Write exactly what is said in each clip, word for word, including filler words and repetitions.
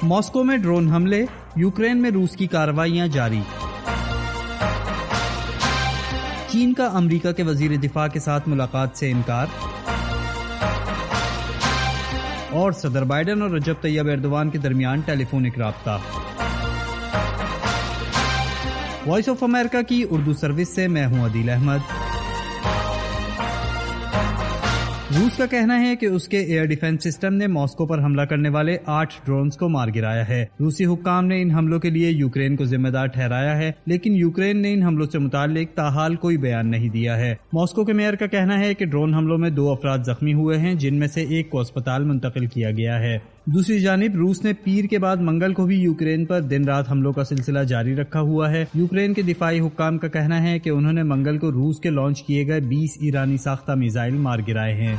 Moscow میں drone حملے، Ukraine میں روس کی کارروائیاں جاری۔ چین کا امریکہ کے وزیر دفاع کے ساتھ ملاقات سے انکار، اور صدر بائیڈن اور رجب طیب ایردوان کے درمیان ٹیلی فونک رابطہ۔ وائس آف امریکہ کی اردو سروس سے میں ہوں عدیل احمد۔ روس کا کہنا ہے کہ اس کے ایئر ڈیفنس سسٹم نے ماسکو پر حملہ کرنے والے آٹھ ڈرونز کو مار گرایا ہے۔ روسی حکام نے ان حملوں کے لیے یوکرین کو ذمہ دار ٹھہرایا ہے، لیکن یوکرین نے ان حملوں سے متعلق تاحال کوئی بیان نہیں دیا ہے۔ ماسکو کے میئر کا کہنا ہے کہ ڈرون حملوں میں دو افراد زخمی ہوئے ہیں، جن میں سے ایک کو اسپتال منتقل کیا گیا ہے۔ دوسری جانب روس نے پیر کے بعد منگل کو بھی یوکرین پر دن رات حملوں کا سلسلہ جاری رکھا ہوا ہے۔ یوکرین کے دفاعی حکام کا کہنا ہے کہ انہوں نے منگل کو روس کے لانچ کیے گئے بیس ایرانی ساختہ میزائل مار گرائے ہیں۔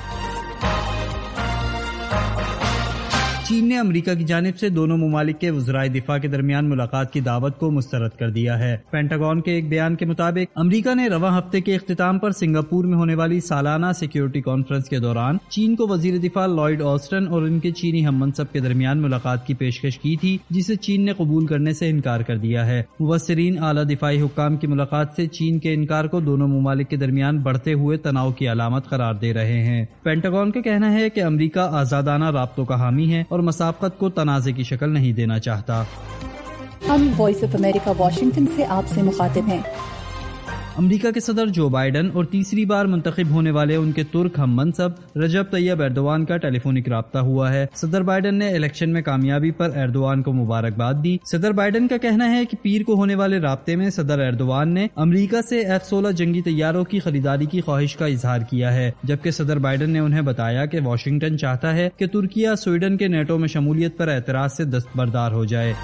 چین نے امریکہ کی جانب سے دونوں ممالک کے وزرائے دفاع کے درمیان ملاقات کی دعوت کو مسترد کر دیا ہے۔ پینٹاگون کے ایک بیان کے مطابق امریکہ نے رواں ہفتے کے اختتام پر سنگاپور میں ہونے والی سالانہ سیکیورٹی کانفرنس کے دوران چین کو وزیر دفاع لائیڈ آسٹن اور ان کے چینی ہم منصب کے درمیان ملاقات کی پیشکش کی تھی، جسے چین نے قبول کرنے سے انکار کر دیا ہے۔ مبصرین اعلیٰ دفاعی حکام کی ملاقات سے چین کے انکار کو دونوں ممالک کے درمیان بڑھتے ہوئے تناؤ کی علامت قرار دے رہے ہیں۔ پینٹاگون کا کہنا ہے کہ امریکہ آزادانہ رابطوں کا حامی ہے اور مسابقت کو تنازع کی شکل نہیں دینا چاہتا۔ ہم وائس آف امریکہ واشنگٹن سے آپ سے مخاطب ہیں۔ امریکہ کے صدر جو بائیڈن اور تیسری بار منتخب ہونے والے ان کے ترک ہم منصب رجب طیب ایردوان کا ٹیلی فونک رابطہ ہوا ہے۔ صدر بائیڈن نے الیکشن میں کامیابی پر ایردوان کو مبارکباد دی۔ صدر بائیڈن کا کہنا ہے کہ پیر کو ہونے والے رابطے میں صدر ایردوان نے امریکہ سے ایف سولہ جنگی طیاروں کی خریداری کی خواہش کا اظہار کیا ہے، جبکہ صدر بائیڈن نے انہیں بتایا کہ واشنگٹن چاہتا ہے کہ ترکیہ سویڈن کے نیٹو میں شمولیت پر اعتراض سے دستبردار ہو جائے۔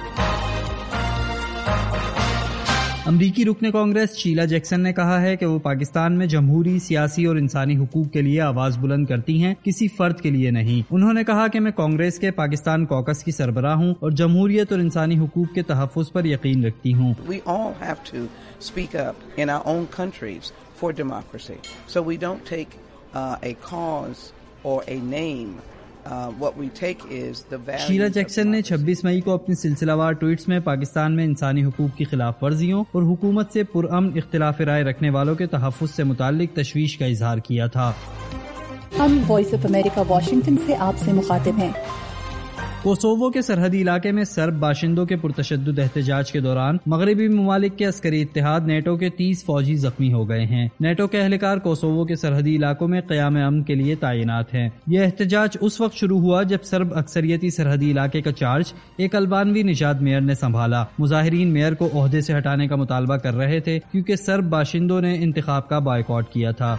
امریکی رکن کانگریس شیلا جیکسن نے کہا ہے کہ وہ پاکستان میں جمہوری، سیاسی اور انسانی حقوق کے لیے آواز بلند کرتی ہیں، کسی فرد کے لیے نہیں۔ انہوں نے کہا کہ میں کانگریس کے پاکستان کوکس کی سربراہ ہوں اور جمہوریت اور انسانی حقوق کے تحفظ پر یقین رکھتی ہوں۔ We all have to speak up in our own countries for democracy. So we don't take uh, a cause or a name. Uh, what we take is the values. Sheila Jackson نے چھبیس مئی کو اپنی سلسلہ وار tweets میں پاکستان میں انسانی حقوق کی خلاف ورزیوں اور حکومت سے پرامن اختلاف رائے رکھنے والوں کے تحفظ سے متعلق تشویش کا اظہار کیا تھا۔ ہم وائس آف امریکہ واشنگٹن سے آپ سے مخاطب ہیں۔ کوسوو کے سرحدی علاقے میں سرب باشندوں کے پرتشدد احتجاج کے دوران مغربی ممالک کے عسکری اتحاد نیٹو کے تیس فوجی زخمی ہو گئے ہیں۔ نیٹو کے اہلکار کوسوو کے سرحدی علاقوں میں قیام امن کے لیے تعینات ہیں۔ یہ احتجاج اس وقت شروع ہوا جب سرب اکثریتی سرحدی علاقے کا چارج ایک البانوی نژاد میئر نے سنبھالا۔ مظاہرین میئر کو عہدے سے ہٹانے کا مطالبہ کر رہے تھے کیونکہ سرب باشندوں نے انتخاب کا بائیکاٹ کیا تھا۔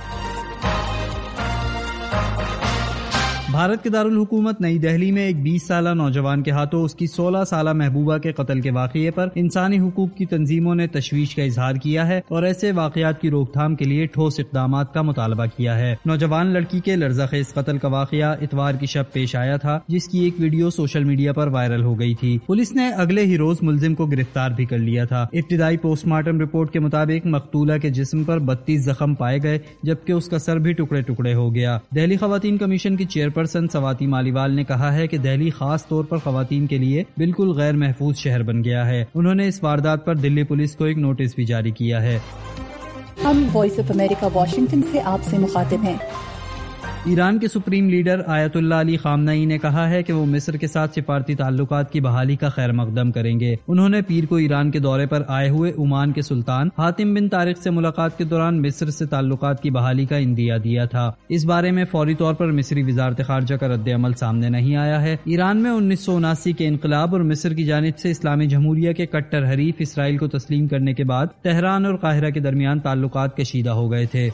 بھارت کے دارالحکومت نئی دہلی میں ایک بیس سالہ نوجوان کے ہاتھوں اس کی سولہ سالہ محبوبہ کے قتل کے واقعے پر انسانی حقوق کی تنظیموں نے تشویش کا اظہار کیا ہے اور ایسے واقعات کی روک تھام کے لیے ٹھوس اقدامات کا مطالبہ کیا ہے۔ نوجوان لڑکی کے لرزہ خیز قتل کا واقعہ اتوار کی شب پیش آیا تھا، جس کی ایک ویڈیو سوشل میڈیا پر وائرل ہو گئی تھی۔ پولیس نے اگلے ہی روز ملزم کو گرفتار بھی کر لیا تھا۔ ابتدائی پوسٹ مارٹم رپورٹ کے مطابق مقتولہ کے جسم پر بتیس زخم پائے گئے، جبکہ اس کا سر بھی ٹکڑے ٹکڑے ہو گیا۔ دہلی خواتین کمیشن کی چیئرپرسن سواتی مالیوال نے کہا ہے کہ دہلی خاص طور پر خواتین کے لیے بالکل غیر محفوظ شہر بن گیا ہے۔ انہوں نے اس واردات پر دلی پولیس کو ایک نوٹس بھی جاری کیا ہے۔ ہم وائس آف امریکہ واشنگٹن سے آپ سے مخاطب ہیں۔ ایران کے سپریم لیڈر آیت اللہ علی خامنئی نے کہا ہے کہ وہ مصر کے ساتھ سفارتی تعلقات کی بحالی کا خیر مقدم کریں گے۔ انہوں نے پیر کو ایران کے دورے پر آئے ہوئے عمان کے سلطان حاتم بن طارق سے ملاقات کے دوران مصر سے تعلقات کی بحالی کا اندیا دیا تھا۔ اس بارے میں فوری طور پر مصری وزارت خارجہ کا رد عمل سامنے نہیں آیا ہے۔ ایران میں انیس سو اناسی کے انقلاب اور مصر کی جانب سے اسلامی جمہوریہ کے کٹر حریف اسرائیل کو تسلیم کرنے کے بعد تہران اور قاہرہ کے درمیان تعلقات کشیدہ ہو گئے تھے۔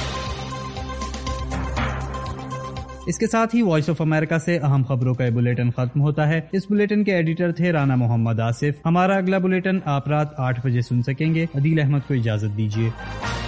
اس کے ساتھ ہی وائس آف امریکہ سے اہم خبروں کا بلیٹن ختم ہوتا ہے۔ اس بلیٹن کے ایڈیٹر تھے رانا محمد آصف۔ ہمارا اگلا بلیٹن آپ رات آٹھ بجے سن سکیں گے۔ عدیل احمد کو اجازت دیجیے۔